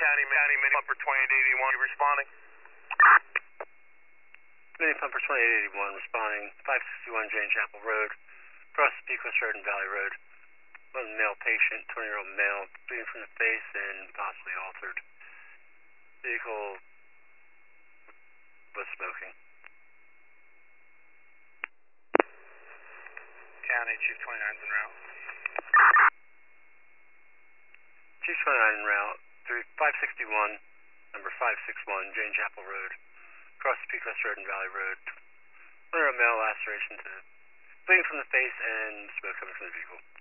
County Mini Pumper 2881, you responding? Mini Pumper 2881 responding, 561 Jane Chapel Road, across Pequest Road and Valley Road. One male patient, 20-year-old male, bleeding from the face and possibly altered. Vehicle was smoking. County, Chief 29's en route. Chief 29 en route, 561, number 561, Jane Chapel Road, across Pequest Road and Valley Road. 20-year-old male, laceration to bleeding from the face and smoke coming from the vehicle.